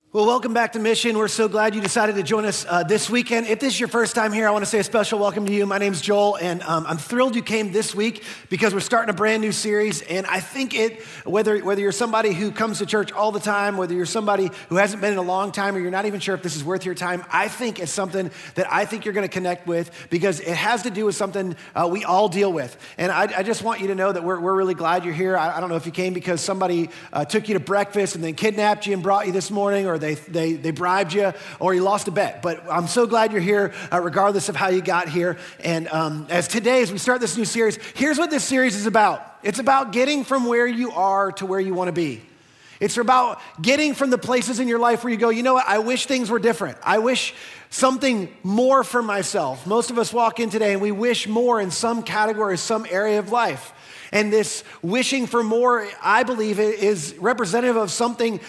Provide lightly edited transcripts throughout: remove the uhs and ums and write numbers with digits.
Well, welcome back to Mission. We're so glad you decided to join us this weekend. If this is your first time here, I want to say a special welcome to you. My name's Joel, and I'm thrilled you came this week because we're starting a brand new series. And I think whether you're somebody who comes to church all the time, whether you're somebody who hasn't been in a long time, or you're not even sure if this is worth your time, I think it's something that I think you're going to connect with because it has to do with something we all deal with. And I just want you to know that we're really glad you're here. I don't know if you came because somebody took you to breakfast and then kidnapped you and brought you this morning, or they bribed you, or you lost a bet. But I'm so glad you're here, regardless of how you got here. And as we start this new series, here's what this series is about. It's about getting from where you are to where you want to be. It's about getting from the places in your life where you go, you know what, I wish things were different. I wish something more for myself. Most of us walk in today and we wish more in some category, some area of life. And this wishing for more, I believe, is representative of something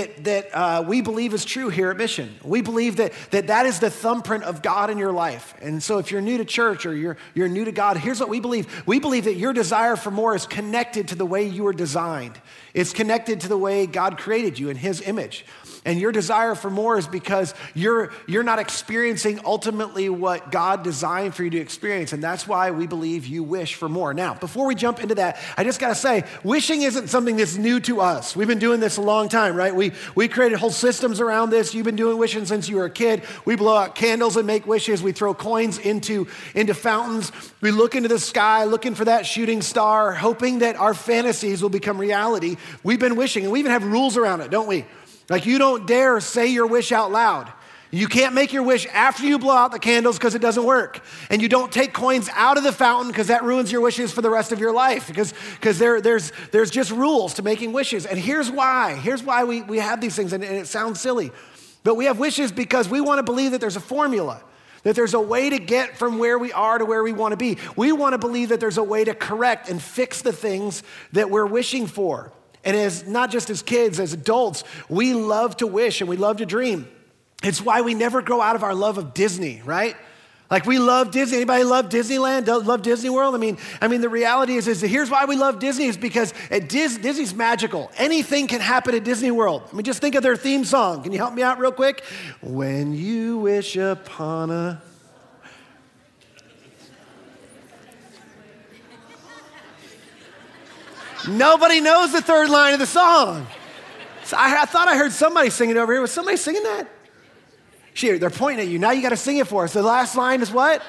that we believe is true here at Mission. We believe that is the thumbprint of God in your life. And so if you're new to church or you're new to God, here's what we believe. We believe that your desire for more is connected to the way you were designed. It's connected to the way God created you in His image. And your desire for more is because you're not experiencing ultimately what God designed for you to experience. And that's why we believe you wish for more. Now, before we jump into that, I just got to say, wishing isn't something that's new to us. We've been doing this a long time, right? We created whole systems around this. You've been doing wishing since you were a kid. We blow out candles and make wishes. We throw coins into fountains. We look into the sky, looking for that shooting star, hoping that our fantasies will become reality. We've been wishing, and we even have rules around it, don't we? Like, you don't dare say your wish out loud. You can't make your wish after you blow out the candles because it doesn't work. And you don't take coins out of the fountain because that ruins your wishes for the rest of your life, because there's just rules to making wishes. And here's why. Here's why we have these things, and it sounds silly. But we have wishes because we want to believe that there's a formula, that there's a way to get from where we are to where we want to be. We want to believe that there's a way to correct and fix the things that we're wishing for. And not just as kids, as adults, we love to wish and we love to dream. It's why we never grow out of our love of Disney, right? Like, we love Disney. Anybody love Disneyland? Love Disney World? I mean, the reality is here's why we love Disney, is because Disney's magical. Anything can happen at Disney World. I mean, just think of their theme song. Can you help me out real quick? When you wish upon a... Nobody knows the third line of the song. So I thought I heard somebody singing over here. Was somebody singing that? They're pointing at you. Now you got to sing it for us. The last line is what?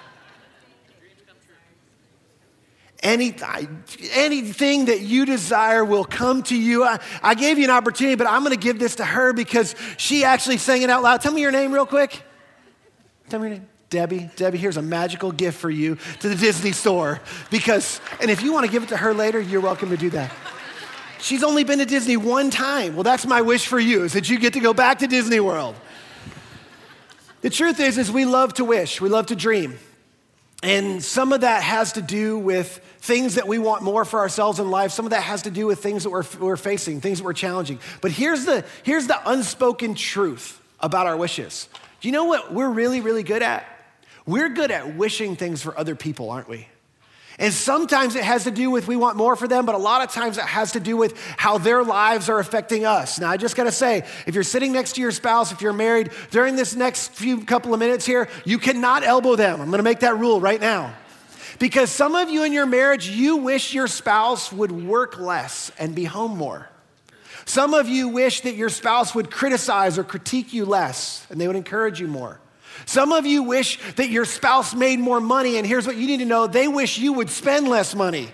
Anything that you desire will come to you. I gave you an opportunity, but I'm going to give this to her because she actually sang it out loud. Tell me your name real quick. Tell me your name. Debbie, here's a magical gift for you to the Disney store. And if you want to give it to her later, you're welcome to do that. She's only been to Disney one time. Well, that's my wish for you, is that you get to go back to Disney World. The truth is we love to wish. We love to dream. And some of that has to do with things that we want more for ourselves in life. Some of that has to do with things that we're facing, things that we're challenging. But here's the unspoken truth about our wishes. Do you know what we're really, really good at? We're good at wishing things for other people, aren't we? And sometimes it has to do with we want more for them, but a lot of times it has to do with how their lives are affecting us. Now, I just got to say, if you're sitting next to your spouse, if you're married, during this next couple of minutes here, you cannot elbow them. I'm going to make that rule right now. Because some of you in your marriage, you wish your spouse would work less and be home more. Some of you wish that your spouse would criticize or critique you less, and they would encourage you more. Some of you wish that your spouse made more money, and here's what you need to know: they wish you would spend less money.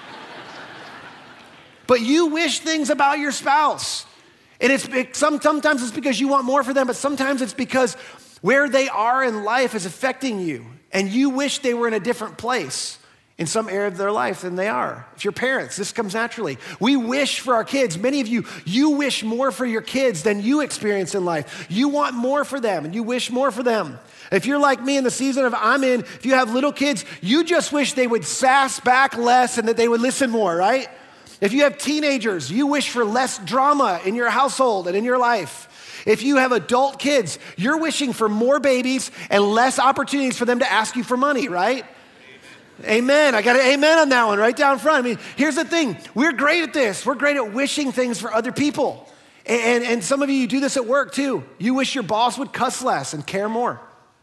But you wish things about your spouse. And sometimes it's because you want more for them, but sometimes it's because where they are in life is affecting you, and you wish they were in a different place in some area of their life than they are. If you're parents, this comes naturally. We wish for our kids. Many of you wish more for your kids than you experience in life. You want more for them, and you wish more for them. If you're like me in the season I'm in, if you have little kids, you just wish they would sass back less and that they would listen more, right? If you have teenagers, you wish for less drama in your household and in your life. If you have adult kids, you're wishing for more babies and less opportunities for them to ask you for money, right? Amen. I got an amen on that one right down front. I mean, here's the thing. We're great at this. We're great at wishing things for other people. And some of you do this at work too. You wish your boss would cuss less and care more.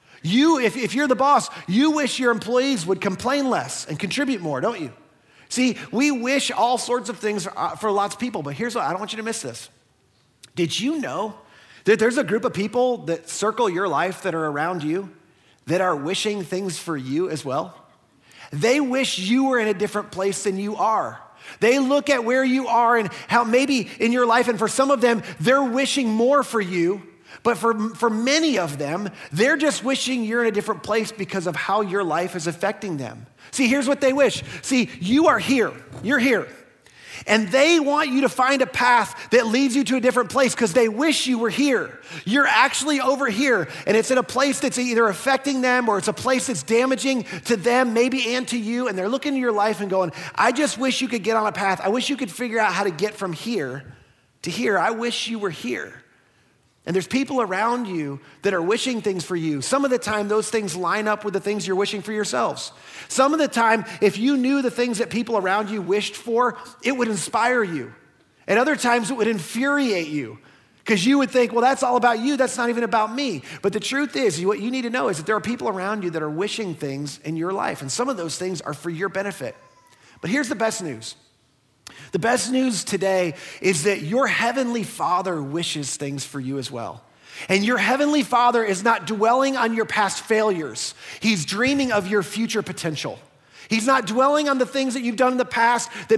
If you're the boss, you wish your employees would complain less and contribute more, don't you? See, we wish all sorts of things for lots of people, but here's what, I don't want you to miss this. Did you know that there's a group of people that circle your life that are around you that are wishing things for you as well? They wish you were in a different place than you are. They look at where you are and how maybe in your life, and for some of them, they're wishing more for you. But for many of them, they're just wishing you're in a different place because of how your life is affecting them. See, here's what they wish. See, you are here. You're here. And they want you to find a path that leads you to a different place because they wish you were here. You're actually over here, and it's in a place that's either affecting them or it's a place that's damaging to them, maybe and to you, and they're looking at your life and going, I just wish you could get on a path. I wish you could figure out how to get from here to here. I wish you were here. And there's people around you that are wishing things for you. Some of the time, those things line up with the things you're wishing for yourselves. Some of the time, if you knew the things that people around you wished for, it would inspire you. And other times, it would infuriate you because you would think, well, that's all about you. That's not even about me. But the truth is, what you need to know is that there are people around you that are wishing things in your life. And some of those things are for your benefit. But here's the best news. The best news today is that your heavenly Father wishes things for you as well. And your heavenly Father is not dwelling on your past failures. He's dreaming of your future potential. He's not dwelling on the things that you've done in the past that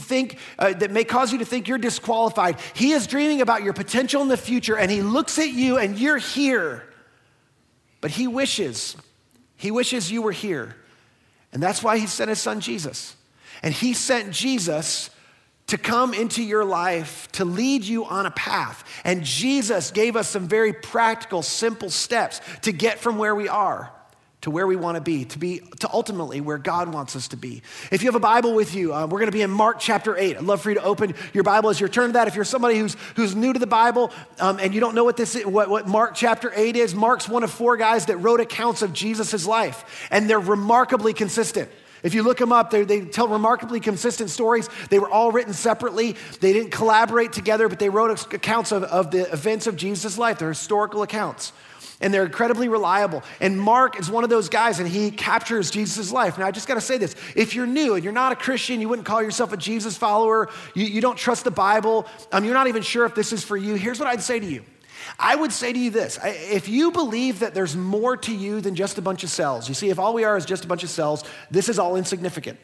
may cause you to think you're disqualified. He is dreaming about your potential in the future, and he looks at you and you're here. But he wishes you were here. And that's why he sent his son Jesus. And he sent Jesus to come into your life, to lead you on a path. And Jesus gave us some very practical, simple steps to get from where we are to where we want to be to ultimately where God wants us to be. If you have a Bible with you, we're going to be in Mark chapter 8. I'd love for you to open your Bible as you turn to that. If you're somebody who's new to the Bible and you don't know what this is, what Mark chapter 8 is, Mark's one of 4 guys that wrote accounts of Jesus' life, and they're remarkably consistent. If you look them up, they tell remarkably consistent stories. They were all written separately. They didn't collaborate together, but they wrote accounts of the events of Jesus' life. They're historical accounts, and they're incredibly reliable. And Mark is one of those guys, and he captures Jesus' life. Now, I just got to say this. If you're new and you're not a Christian, you wouldn't call yourself a Jesus follower, you don't trust the Bible, you're not even sure if this is for you, here's what I'd say to you. I would say to you this, if you believe that there's more to you than just a bunch of cells, you see, if all we are is just a bunch of cells, this is all insignificant.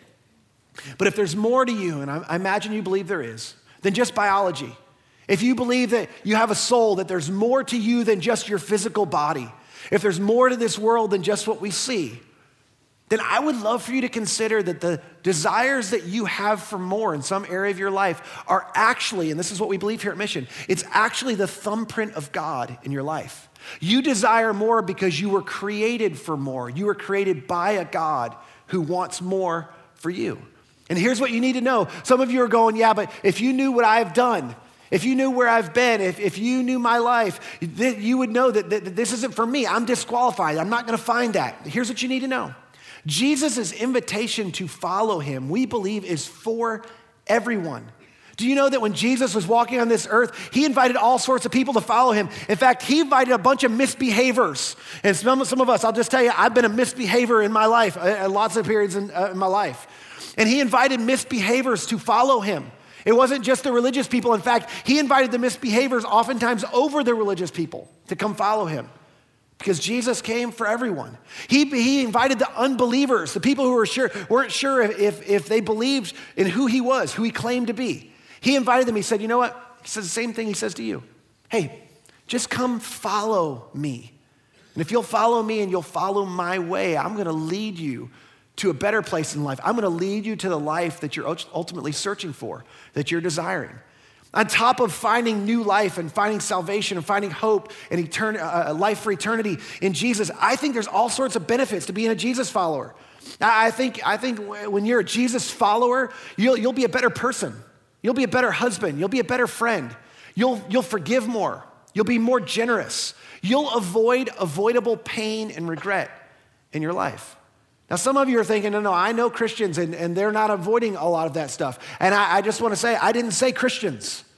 But if there's more to you, and I imagine you believe there is, than just biology, if you believe that you have a soul, that there's more to you than just your physical body, if there's more to this world than just what we see, then I would love for you to consider that the desires that you have for more in some area of your life are actually, and this is what we believe here at Mission, it's actually the thumbprint of God in your life. You desire more because you were created for more. You were created by a God who wants more for you. And here's what you need to know. Some of you are going, yeah, but if you knew what I've done, if you knew where I've been, if you knew my life, you would know that this isn't for me. I'm disqualified. I'm not going to find that. Here's what you need to know. Jesus' invitation to follow him, we believe, is for everyone. Do you know that when Jesus was walking on this earth, he invited all sorts of people to follow him? In fact, he invited a bunch of misbehaviors. And some of us, I'll just tell you, I've been a misbehavior in my life, at lots of periods in my life. And he invited misbehaviors to follow him. It wasn't just the religious people. In fact, he invited the misbehaviors oftentimes over the religious people to come follow him. Because Jesus came for everyone. He invited the unbelievers, the people who weren't sure if they believed in who he was, who he claimed to be. He invited them. He said, you know what? He says the same thing he says to you. Hey, just come follow me. And if you'll follow me and you'll follow my way, I'm going to lead you to a better place in life. I'm going to lead you to the life that you're ultimately searching for, that you're desiring. On top of finding new life and finding salvation and finding hope and life for eternity in Jesus, I think there's all sorts of benefits to being a Jesus follower. I think when you're a Jesus follower, you'll be a better person. You'll be a better husband. You'll be a better friend. You'll forgive more. You'll be more generous. You'll avoid avoidable pain and regret in your life. Now, some of you are thinking, no, I know Christians and they're not avoiding a lot of that stuff. And I just want to say, I didn't say Christians.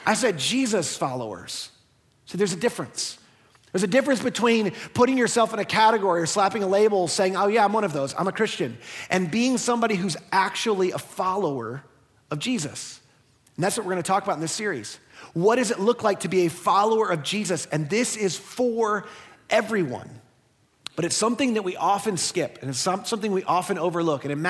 I said Jesus followers. So there's a difference. There's a difference between putting yourself in a category or slapping a label saying, oh yeah, I'm one of those, I'm a Christian, and being somebody who's actually a follower of Jesus. And that's what we're gonna talk about in this series. What does it look like to be a follower of Jesus? And this is for everyone. But it's something that we often skip, and it's something we often overlook. And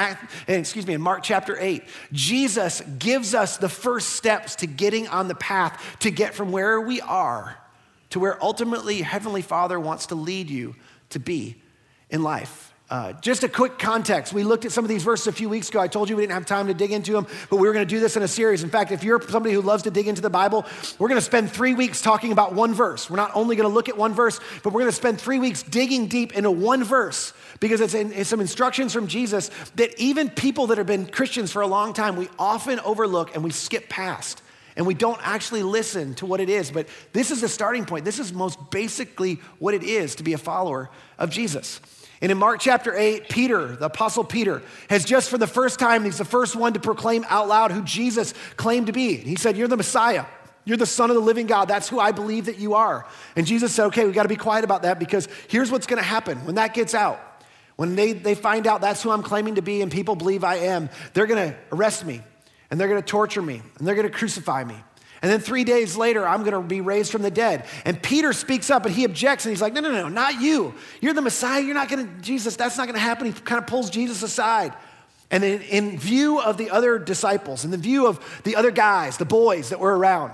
in Mark chapter 8, Jesus gives us the first steps to getting on the path to get from where we are to where ultimately Heavenly Father wants to lead you to be in life. Just a quick context. We looked at some of these verses a few weeks ago. I told you we didn't have time to dig into them, but we were going to do this in a series. In fact, if you're somebody who loves to dig into the Bible, we're going to spend 3 weeks talking about one verse. We're not only going to look at one verse, but we're going to spend 3 weeks digging deep into one verse because it's some instructions from Jesus that even people that have been Christians for a long time, we often overlook and we skip past. And we don't actually listen to what it is. But this is the starting point. This is most basically what it is to be a follower of Jesus. And in Mark chapter 8, Peter, the apostle Peter, has just for the first time, he's the first one to proclaim out loud who Jesus claimed to be. He said, you're the Messiah. You're the Son of the living God. That's who I believe that you are. And Jesus said, okay, we got to be quiet about that because here's what's going to happen. When that gets out, when they find out that's who I'm claiming to be and people believe I am, they're going to arrest me and they're going to torture me and they're going to crucify me. And then 3 days later, I'm going to be raised from the dead. And Peter speaks up and he objects and he's like, no, not you. You're the Messiah. You're not going to, Jesus, that's not going to happen. He kind of pulls Jesus aside. And then in view of the other disciples, in the view of the other guys, the boys that were around,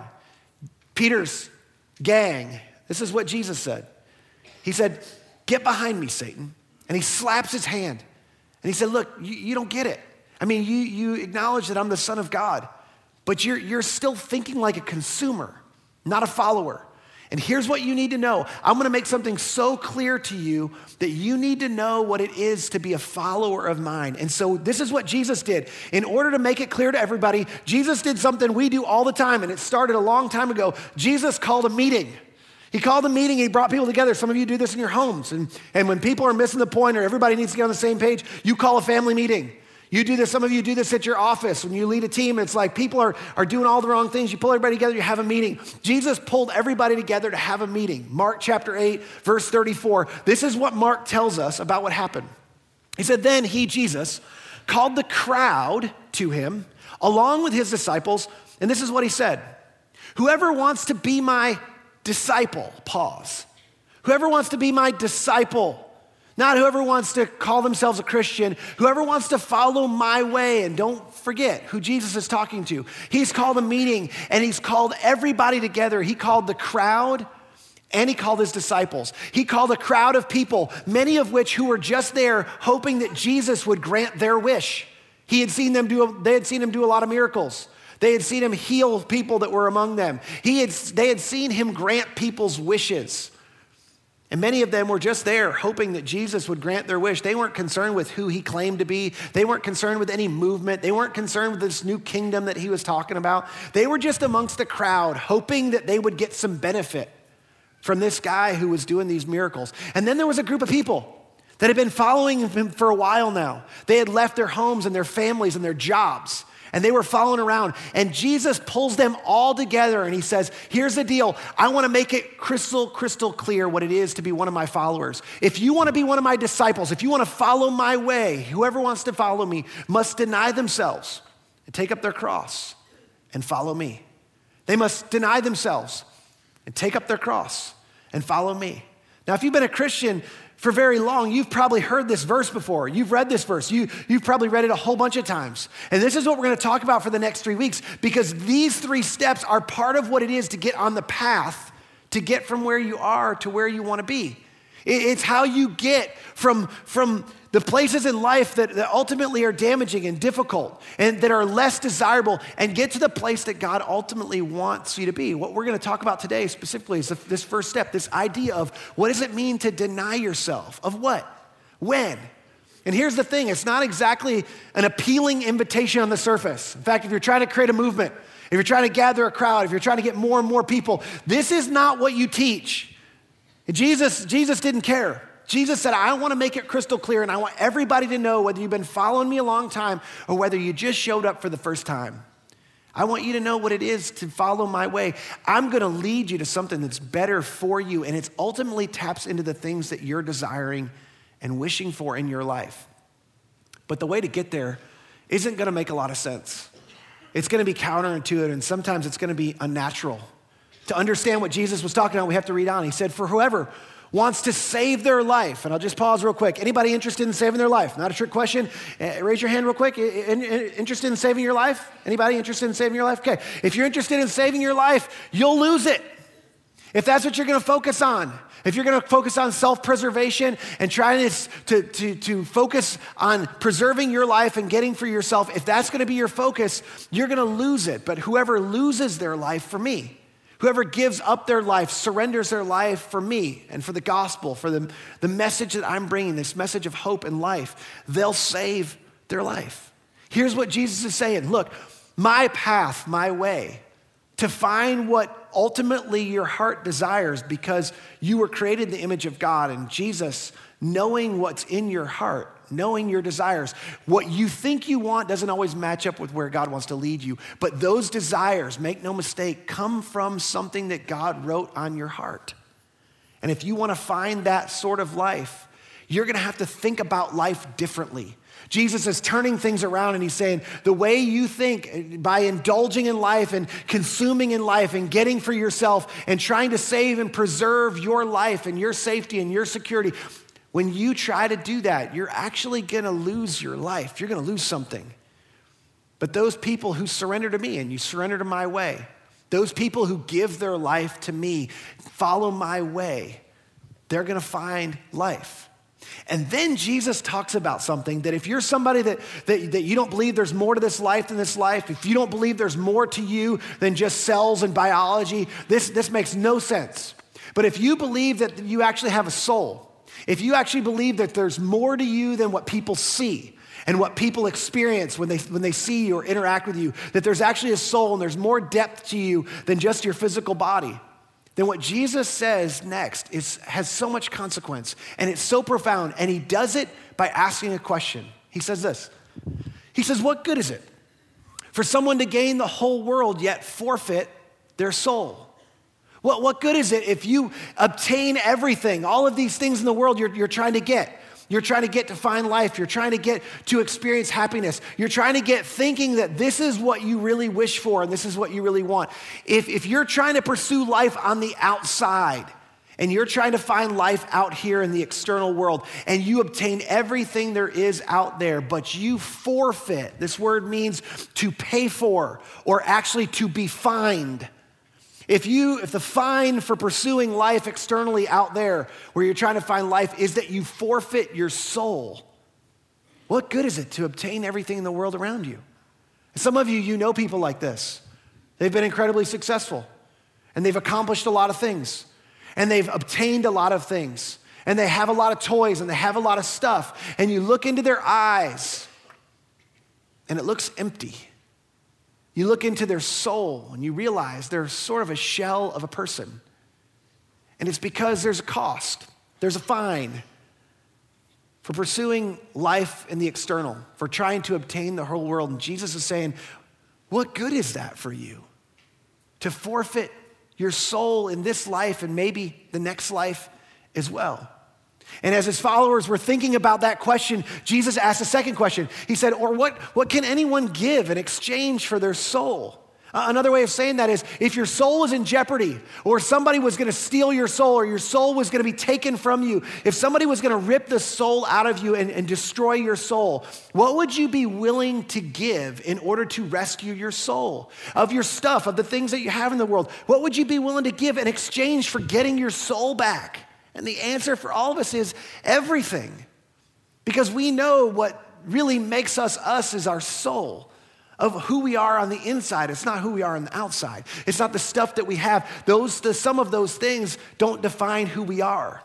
Peter's gang, this is what Jesus said. He said, get behind me, Satan. And he slaps his hand. And he said, look, you don't get it. I mean, you acknowledge that I'm the Son of God. But you're still thinking like a consumer, not a follower. And here's what you need to know. I'm gonna make something so clear to you that you need to know what it is to be a follower of mine. And so this is what Jesus did. In order to make it clear to everybody, Jesus did something we do all the time, and it started a long time ago. Jesus called a meeting. He called a meeting, he brought people together. Some of you do this in your homes. And when people are missing the point or everybody needs to get on the same page, you call a family meeting. You do this, some of you do this at your office. When you lead a team, it's like people are doing all the wrong things. You pull everybody together, you have a meeting. Jesus pulled everybody together to have a meeting. Mark chapter 8, verse 34. This is what Mark tells us about what happened. He said, then he, Jesus, called the crowd to him along with his disciples. And this is what he said. Whoever wants to be my disciple, pause. Whoever wants to be my disciple, not whoever wants to call themselves a Christian, whoever wants to follow my way. And don't forget who Jesus is talking to. He's called a meeting and he's called everybody together. He called the crowd and he called his disciples. He called a crowd of people, many of which who were just there hoping that Jesus would grant their wish. They had seen him do a lot of miracles. They had seen him heal people that were among them. They had seen him grant people's wishes. And many of them were just there hoping that Jesus would grant their wish. They weren't concerned with who he claimed to be. They weren't concerned with any movement. They weren't concerned with this new kingdom that he was talking about. They were just amongst the crowd hoping that they would get some benefit from this guy who was doing these miracles. And then there was a group of people that had been following him for a while now. They had left their homes and their families and their jobs. And they were following around. And Jesus pulls them all together and he says, here's the deal. I want to make it crystal clear what it is to be one of my followers. If you want to be one of my disciples, if you want to follow my way, whoever wants to follow me must deny themselves and take up their cross and follow me. They must deny themselves and take up their cross and follow me. Now, if you've been a Christian for very long, you've probably heard this verse before. You've read this verse. You've probably read it a whole bunch of times. And this is what we're going to talk about for the next 3 weeks because these 3 steps are part of what it is to get on the path to get from where you are to where you want to be. It's how you get from the places in life that ultimately are damaging and difficult and that are less desirable and get to the place that God ultimately wants you to be. What we're going to talk about today specifically is this first step, this idea of what does it mean to deny yourself? Of what? When? And here's the thing, it's not exactly an appealing invitation on the surface. In fact, if you're trying to create a movement, if you're trying to gather a crowd, if you're trying to get more and more people, this is not what you teach. Jesus didn't care. Jesus said, I want to make it crystal clear and I want everybody to know whether you've been following me a long time or whether you just showed up for the first time. I want you to know what it is to follow my way. I'm going to lead you to something that's better for you, and it ultimately taps into the things that you're desiring and wishing for in your life. But the way to get there isn't going to make a lot of sense. It's going to be counterintuitive, and sometimes it's going to be unnatural. To understand what Jesus was talking about, we have to read on. He said, for whoever wants to save their life, and I'll just pause real quick. Anybody interested in saving their life? Not a trick question. Raise your hand real quick. Interested in saving your life? Anybody interested in saving your life? Okay. If you're interested in saving your life, you'll lose it. If that's what you're going to focus on, if you're going to focus on self-preservation and trying to focus on preserving your life and getting for yourself, if that's going to be your focus, you're going to lose it. But whoever loses their life for me, whoever gives up their life, surrenders their life for me and for the gospel, for the message that I'm bringing, this message of hope and life, they'll save their life. Here's what Jesus is saying. Look, my path, my way, to find what ultimately your heart desires, because you were created in the image of God, and Jesus, knowing what's in your heart, knowing your desires, what you think you want doesn't always match up with where God wants to lead you, but those desires, make no mistake, come from something that God wrote on your heart. And if you want to find that sort of life, you're going to have to think about life differently. Jesus is turning things around, and he's saying, the way you think, by indulging in life and consuming in life and getting for yourself and trying to save and preserve your life and your safety and your security, when you try to do that, you're actually going to lose your life. You're going to lose something. But those people who surrender to me and you surrender to my way, those people who give their life to me, follow my way, they're going to find life. And then Jesus talks about something that if you're somebody that you don't believe there's more to this life than this life, if you don't believe there's more to you than just cells and biology, this makes no sense. But if you believe that you actually have a soul, if you actually believe that there's more to you than what people see and what people experience when they see you or interact with you, that there's actually a soul and there's more depth to you than just your physical body, then what Jesus says next has so much consequence, and it's so profound, and he does it by asking a question. He says this. He says, what good is it for someone to gain the whole world yet forfeit their soul? What good is it if you obtain everything, all of these things in the world you're trying to get? You're trying to get to find life. You're trying to get to experience happiness. You're trying to get thinking that this is what you really wish for and this is what you really want. If you're trying to pursue life on the outside and you're trying to find life out here in the external world and you obtain everything there is out there, but you forfeit, this word means to pay for or actually to be fined. If the fine for pursuing life externally out there where you're trying to find life is that you forfeit your soul, what good is it to obtain everything in the world around you? And some of you know people like this. They've been incredibly successful and they've accomplished a lot of things and they've obtained a lot of things and they have a lot of toys and they have a lot of stuff, and you look into their eyes and it looks empty. You look into their soul and you realize they're sort of a shell of a person. And it's because there's a cost, there's a fine for pursuing life in the external, for trying to obtain the whole world. And Jesus is saying, what good is that for you? To forfeit your soul in this life and maybe the next life as well. And as his followers were thinking about that question, Jesus asked a second question. He said, or what can anyone give in exchange for their soul? Another way of saying that is, if your soul is in jeopardy, or somebody was going to steal your soul, or your soul was going to be taken from you, if somebody was going to rip the soul out of you and destroy your soul, what would you be willing to give in order to rescue your soul? Of your stuff, of the things that you have in the world, what would you be willing to give in exchange for getting your soul back? And the answer for all of us is everything. Because we know what really makes us us is our soul, of who we are on the inside. It's not who we are on the outside. It's not the stuff that we have. Some of those things don't define who we are.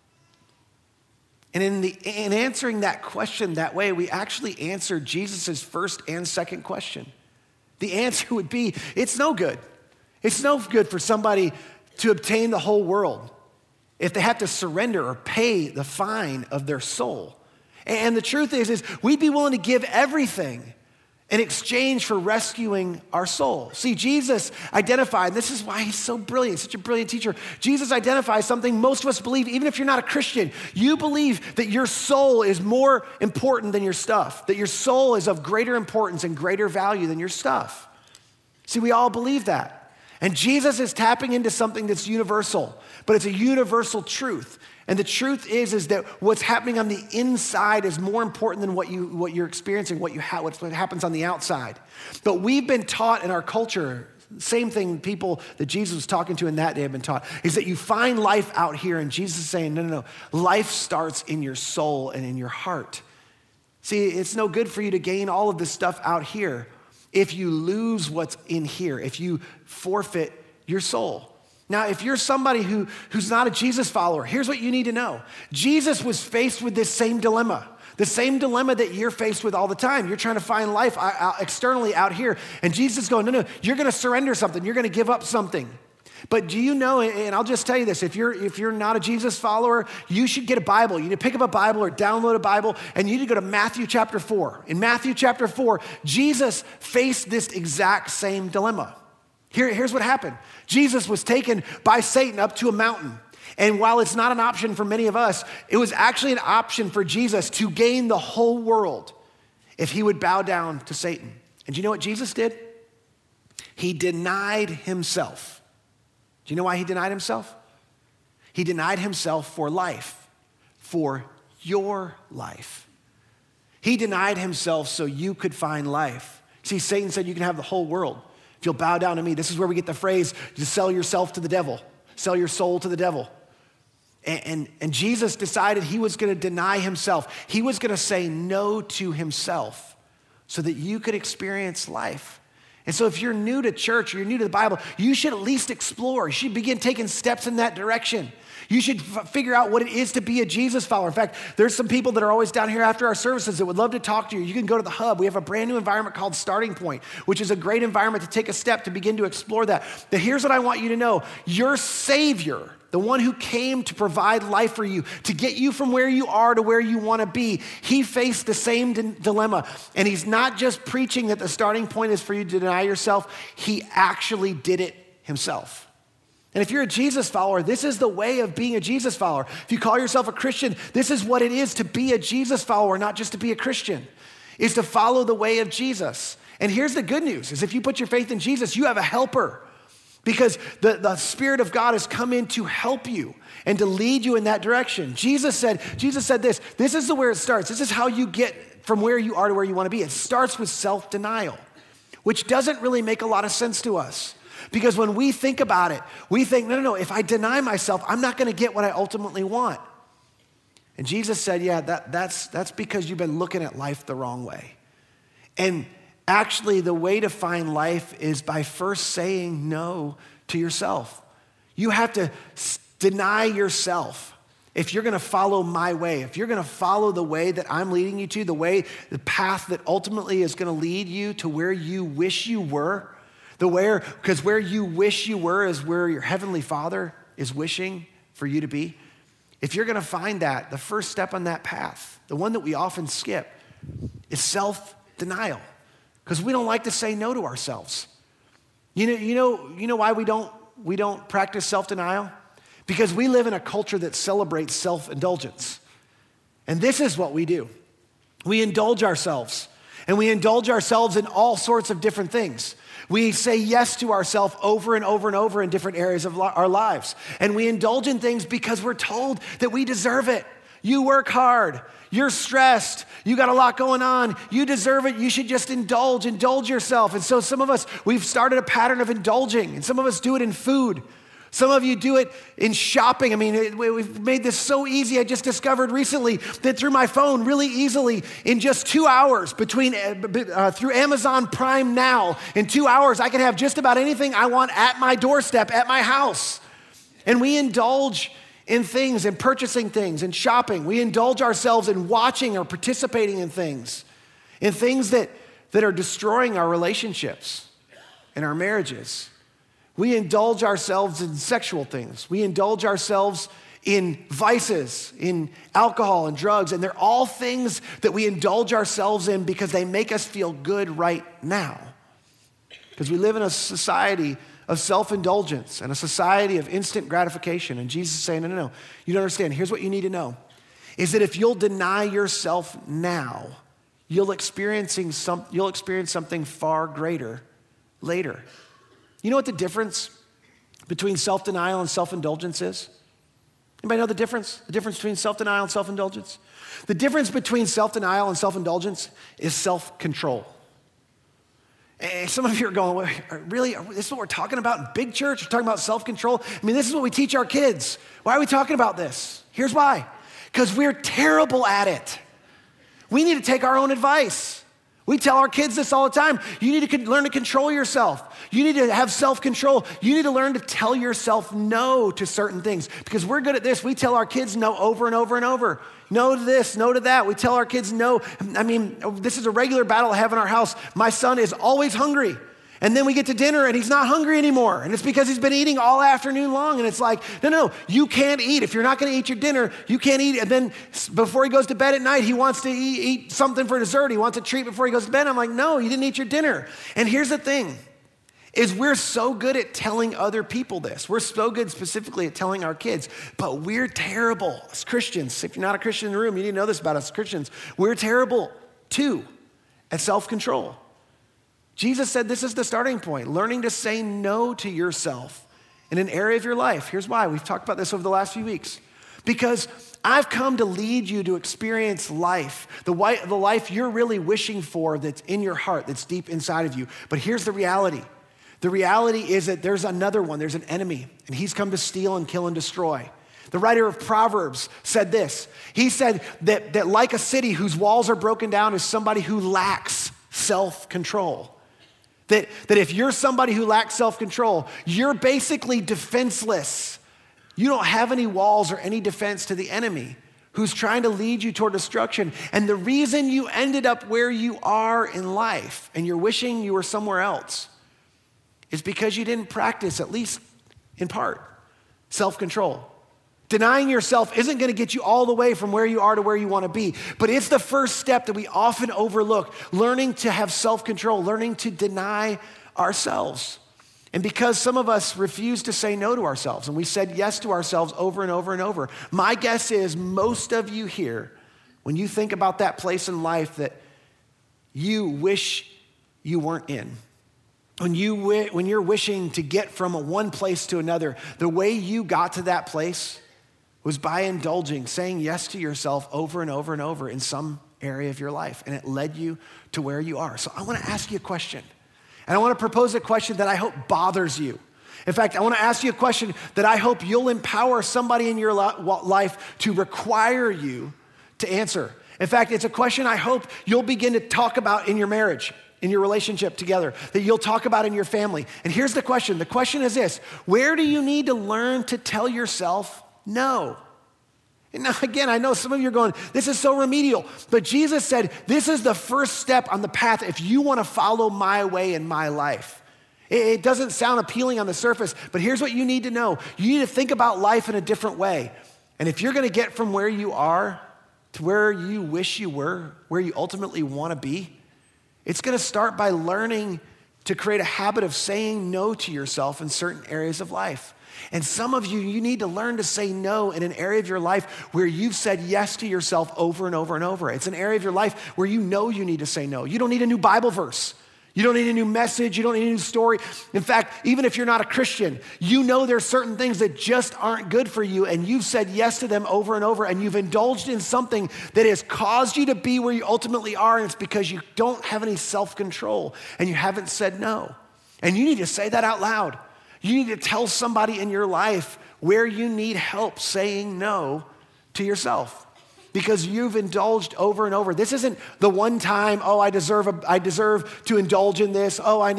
And in answering that question that way, we actually answer Jesus' first and second question. The answer would be, it's no good. It's no good for somebody to obtain the whole world if they have to surrender or pay the fine of their soul. And the truth is we'd be willing to give everything in exchange for rescuing our soul. See, Jesus identified, this is why he's so brilliant, such a brilliant teacher. Jesus identifies something most of us believe, even if you're not a Christian. You believe that your soul is more important than your stuff, that your soul is of greater importance and greater value than your stuff. See, we all believe that. And Jesus is tapping into something that's universal, but it's a universal truth. And the truth is that what's happening on the inside is more important than what you're experiencing, what happens on the outside. But we've been taught in our culture, same thing people that Jesus was talking to in that day have been taught, is that you find life out here, and Jesus is saying, no. Life starts in your soul and in your heart. See, it's no good for you to gain all of this stuff out here if you lose what's in here, if you forfeit your soul. Now, if you're somebody who's not a Jesus follower, here's what you need to know. Jesus was faced with this same dilemma, the same dilemma that you're faced with all the time. You're trying to find life externally out here, and Jesus is going, no, you're going to surrender something. You're going to give up something. But do you know, and I'll just tell you this, if you're not a Jesus follower, you should get a Bible. You need to pick up a Bible or download a Bible, and you need to go to Matthew chapter 4. In Matthew chapter 4, Jesus faced this exact same dilemma. Here's what happened. Jesus was taken by Satan up to a mountain. And while it's not an option for many of us, it was actually an option for Jesus to gain the whole world if he would bow down to Satan. And do you know what Jesus did? He denied himself. Do you know why he denied himself? He denied himself for life, for your life. He denied himself so you could find life. See, Satan said you can have the whole world if you'll bow down to me. This is where we get the phrase, you sell yourself to the devil, sell your soul to the devil. And Jesus decided he was going to deny himself. He was going to say no to himself so that you could experience life. And so if you're new to church or you're new to the Bible, you should at least explore. You should begin taking steps in that direction. You should figure out what it is to be a Jesus follower. In fact, there's some people that are always down here after our services that would love to talk to you. You can go to the Hub. We have a brand new environment called Starting Point, which is a great environment to take a step to begin to explore that. But here's what I want you to know. Your Savior, the one who came to provide life for you, to get you from where you are to where you want to be, he faced the same dilemma. And he's not just preaching that the starting point is for you to deny yourself. He actually did it himself. And if you're a Jesus follower, this is the way of being a Jesus follower. If you call yourself a Christian, this is what it is to be a Jesus follower, not just to be a Christian, is to follow the way of Jesus. And here's the good news, is if you put your faith in Jesus, you have a helper. Because the Spirit of God has come in to help you and to lead you in that direction. Jesus said this is where it starts. This is how you get from where you are to where you want to be. It starts with self-denial, which doesn't really make a lot of sense to us. Because when we think about it, we think, no, if I deny myself, I'm not going to get what I ultimately want. And Jesus said, yeah, that's because you've been looking at life the wrong way. And actually, the way to find life is by first saying no to yourself. You have to deny yourself if you're going to follow my way, if you're going to follow the way that I'm leading you to, the path that ultimately is going to lead you to where you wish you were, because where you wish you were is where your Heavenly Father is wishing for you to be. If you're going to find that, the first step on that path, the one that we often skip, is self-denial. Because we don't like to say no to ourselves. You know why we don't practice self-denial? Because we live in a culture that celebrates self-indulgence. And this is what we do. We indulge ourselves. And we indulge ourselves in all sorts of different things. We say yes to ourselves over and over and over in different areas of our lives. And we indulge in things because we're told that we deserve it. You work hard. You're stressed. You got a lot going on. You deserve it. You should just indulge yourself. And so some of us, we've started a pattern of indulging, and some of us do it in food. Some of you do it in shopping. I mean, we've made this so easy. I just discovered recently that through my phone, really easily, in just 2 hours through Amazon Prime Now, in 2 hours, I can have just about anything I want at my doorstep, at my house. And we indulge in things and purchasing things and shopping. We indulge ourselves in watching or participating in things that are destroying our relationships and our marriages. We indulge ourselves in sexual things. We indulge ourselves in vices, in alcohol and drugs, and they're all things that we indulge ourselves in because they make us feel good right now. Because we live in a society of self-indulgence and a society of instant gratification. And Jesus is saying, no, you don't understand. Here's what you need to know, is that if you'll deny yourself now, you'll experience something far greater later. You know what the difference between self-denial and self-indulgence is? Anybody know the difference? The difference between self-denial and self-indulgence? The difference between self-denial and self-indulgence is self-control. And some of you are going, really? This is what we're talking about in big church? We're talking about self-control? I mean, this is what we teach our kids. Why are we talking about this? Here's why. Because we're terrible at it. We need to take our own advice. We tell our kids this all the time. You need to learn to control yourself. You need to have self-control. You need to learn to tell yourself no to certain things, because we're good at this. We tell our kids no over and over and over. No to this, no to that. We tell our kids no. I mean, this is a regular battle I have in our house. My son is always hungry. And then we get to dinner and he's not hungry anymore. And it's because he's been eating all afternoon long. And it's like, no, you can't eat. If you're not going to eat your dinner, you can't eat. And then before he goes to bed at night, he wants to eat something for dessert. He wants a treat before he goes to bed. I'm like, no, you didn't eat your dinner. And here's the thing, is we're so good at telling other people this. We're so good specifically at telling our kids, but we're terrible as Christians. If you're not a Christian in the room, you need to know this about us Christians. We're terrible too at self-control. Jesus said this is the starting point, learning to say no to yourself in an area of your life. Here's why. We've talked about this over the last few weeks. Because I've come to lead you to experience life, the life you're really wishing for that's in your heart, that's deep inside of you. But here's the reality. The reality is that there's another one, there's an enemy, and he's come to steal and kill and destroy. The writer of Proverbs said this. He said that like a city whose walls are broken down is somebody who lacks self-control. That if you're somebody who lacks self-control, you're basically defenseless. You don't have any walls or any defense to the enemy who's trying to lead you toward destruction. And the reason you ended up where you are in life and you're wishing you were somewhere else is because you didn't practice, at least in part, self-control. Denying yourself isn't going to get you all the way from where you are to where you want to be, but it's the first step that we often overlook, learning to have self-control, learning to deny ourselves. And because some of us refuse to say no to ourselves, and we said yes to ourselves over and over and over, my guess is most of you here, when you think about that place in life that you wish you weren't in, when you're wishing to get from one place to another, the way you got to that place was by indulging, saying yes to yourself over and over and over in some area of your life, and it led you to where you are. So I want to ask you a question, and I want to propose a question that I hope bothers you. In fact, I want to ask you a question that I hope you'll empower somebody in your life to require you to answer. In fact, it's a question I hope you'll begin to talk about in your marriage, in your relationship together, that you'll talk about in your family. And here's the question. The question is this: where do you need to learn to tell yourself no? And now again, I know some of you are going, this is so remedial, but Jesus said, this is the first step on the path if you want to follow my way in my life. It doesn't sound appealing on the surface, but here's what you need to know. You need to think about life in a different way. And if you're going to get from where you are to where you wish you were, where you ultimately want to be, it's going to start by learning to create a habit of saying no to yourself in certain areas of life. And some of you need to learn to say no in an area of your life where you've said yes to yourself over and over and over. It's an area of your life where you know you need to say no. You don't need a new Bible verse. You don't need a new message. You don't need a new story. In fact, even if you're not a Christian, you know there's certain things that just aren't good for you, and you've said yes to them over and over, and you've indulged in something that has caused you to be where you ultimately are, and it's because you don't have any self-control, and you haven't said no. And you need to say that out loud. You need to tell somebody in your life where you need help saying no to yourself, because you've indulged over and over. This isn't the one time, oh, I deserve to indulge in this. Oh, I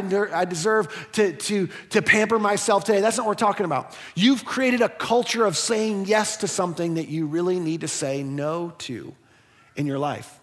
deserve to pamper myself today. That's not what we're talking about. You've created a culture of saying yes to something that you really need to say no to in your life.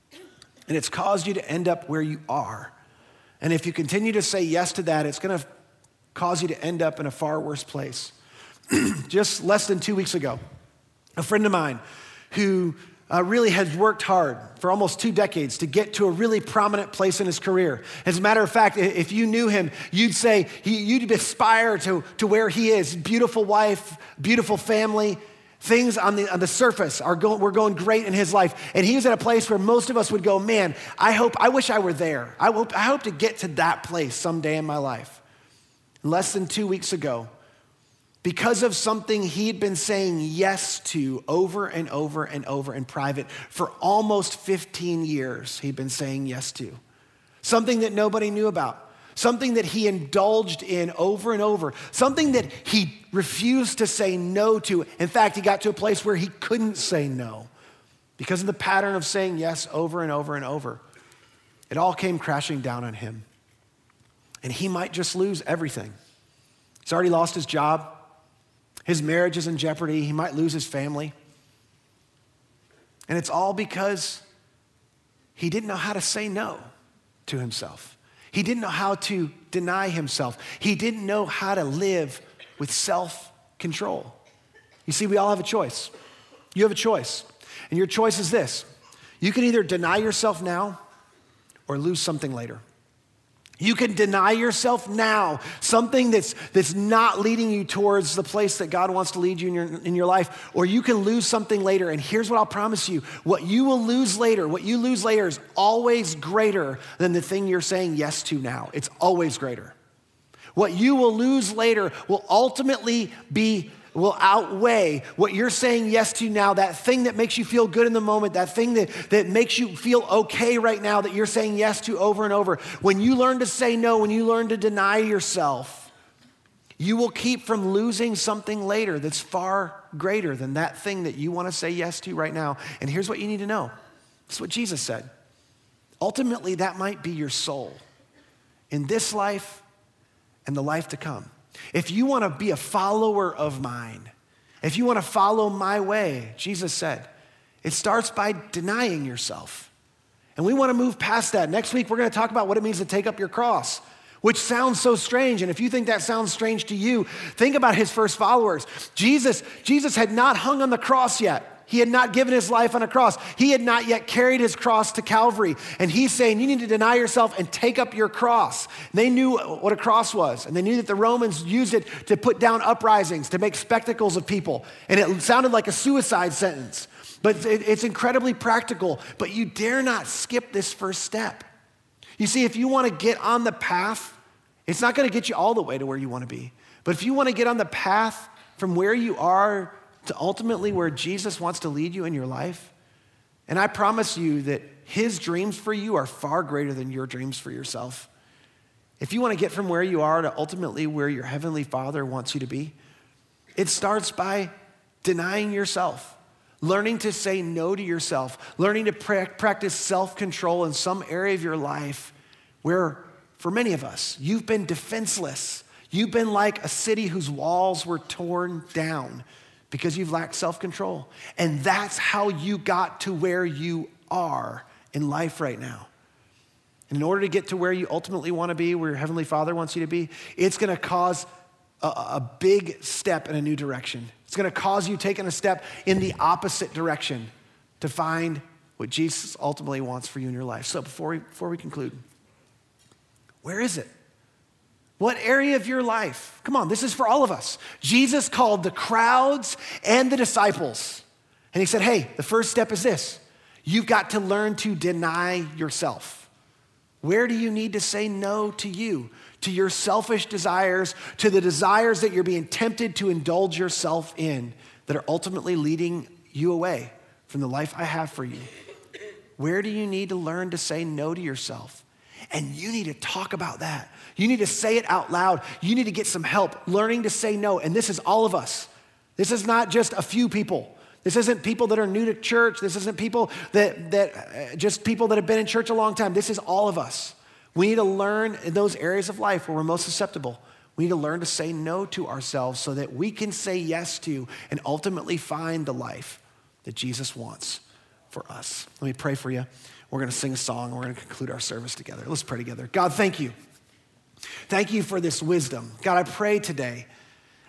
And it's caused you to end up where you are. And if you continue to say yes to that, it's going to cause you to end up in a far worse place. Just less than 2 weeks ago, a friend of mine who really has worked hard for almost 2 decades to get to a really prominent place in his career. As a matter of fact, if you knew him, you'd say you'd aspire to where he is. Beautiful wife, beautiful family. Things on the surface were going great in his life. And he was at a place where most of us would go, man, I wish I were there. I hope to get to that place someday in my life. Less than 2 weeks ago, because of something he'd been saying yes to over and over and over in private for almost 15 years, he'd been saying yes to. Something that nobody knew about. Something that he indulged in over and over. Something that he refused to say no to. In fact, he got to a place where he couldn't say no because of the pattern of saying yes over and over and over. It all came crashing down on him. And he might just lose everything. He's already lost his job. His marriage is in jeopardy. He might lose his family. And it's all because he didn't know how to say no to himself. He didn't know how to deny himself. He didn't know how to live with self-control. You see, we all have a choice. You have a choice. And your choice is this. You can either deny yourself now or lose something later. You can deny yourself now, something that's not leading you towards the place that God wants to lead you in your life, or you can lose something later. And here's what I'll promise you. What you lose later is always greater than the thing you're saying yes to now. It's always greater. What you will lose later will ultimately will outweigh what you're saying yes to now, that thing that makes you feel good in the moment, that thing that makes you feel okay right now that you're saying yes to over and over. When you learn to say no, when you learn to deny yourself, you will keep from losing something later that's far greater than that thing that you want to say yes to right now. And here's what you need to know. This is what Jesus said. Ultimately, that might be your soul in this life and the life to come. If you want to be a follower of mine, if you want to follow my way, Jesus said, it starts by denying yourself. And we want to move past that. Next week, we're going to talk about what it means to take up your cross, which sounds so strange. And if you think that sounds strange to you, think about his first followers. Jesus had not hung on the cross yet. He had not given his life on a cross. He had not yet carried his cross to Calvary. And he's saying, you need to deny yourself and take up your cross. And they knew what a cross was. And they knew that the Romans used it to put down uprisings, to make spectacles of people. And it sounded like a suicide sentence. But it's incredibly practical. But you dare not skip this first step. You see, if you want to get on the path, it's not going to get you all the way to where you want to be. But if you want to get on the path from where you are to ultimately where Jesus wants to lead you in your life, and I promise you that his dreams for you are far greater than your dreams for yourself. If you want to get from where you are to ultimately where your heavenly Father wants you to be, it starts by denying yourself, learning to say no to yourself, learning to practice self-control in some area of your life where, for many of us, you've been defenseless. You've been like a city whose walls were torn down because you've lacked self-control. And that's how you got to where you are in life right now. And in order to get to where you ultimately want to be, where your Heavenly Father wants you to be, it's going to cause a big step in a new direction. It's going to cause you taking a step in the opposite direction to find what Jesus ultimately wants for you in your life. So before we conclude, where is it? What area of your life? Come on, this is for all of us. Jesus called the crowds and the disciples. And he said, hey, the first step is this. You've got to learn to deny yourself. Where do you need to say no to you, to your selfish desires, to the desires that you're being tempted to indulge yourself in that are ultimately leading you away from the life I have for you? Where do you need to learn to say no to yourself? And you need to talk about that. You need to say it out loud. You need to get some help learning to say no. And this is all of us. This is not just a few people. This isn't people that are new to church. This isn't people just people that have been in church a long time. This is all of us. We need to learn in those areas of life where we're most susceptible. We need to learn to say no to ourselves so that we can say yes to and ultimately find the life that Jesus wants for us. Let me pray for you. We're going to sing a song, and we're going to conclude our service together. Let's pray together. God, thank you. Thank you for this wisdom. God, I pray today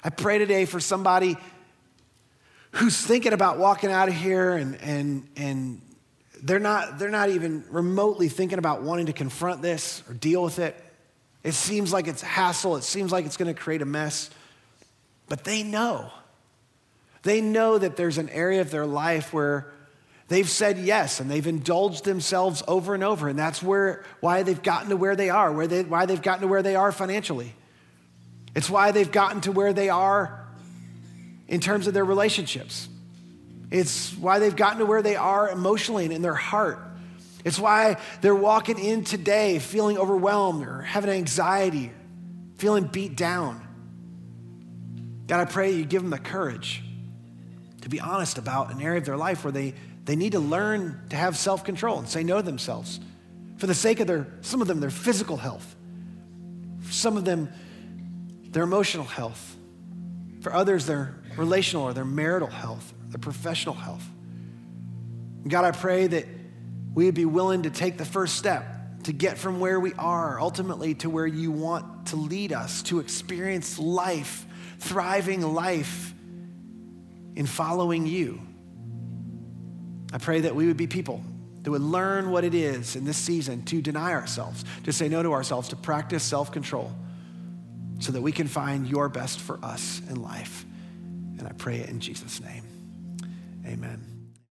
I pray today for somebody who's thinking about walking out of here and they're not even remotely thinking about wanting to confront this or deal with it. It seems like it's hassle. It seems like it's going to create a mess. But they know. They know that there's an area of their life where they've said yes and they've indulged themselves over and over. And that's why they've gotten to where they are, why they've gotten to where they are financially. It's why they've gotten to where they are in terms of their relationships. It's why they've gotten to where they are emotionally and in their heart. It's why they're walking in today feeling overwhelmed or having anxiety, feeling beat down. God, I pray you give them the courage to be honest about an area of their life where they need to learn to have self-control and say no to themselves for the sake of some of them, their physical health, for some of them, their emotional health, for others, their relational or their marital health, their professional health. And God, I pray that we would be willing to take the first step to get from where we are ultimately to where you want to lead us, to experience life, thriving life in following you. I pray that we would be people that would learn what it is in this season to deny ourselves, to say no to ourselves, to practice self-control so that we can find your best for us in life. And I pray it in Jesus' name. Amen.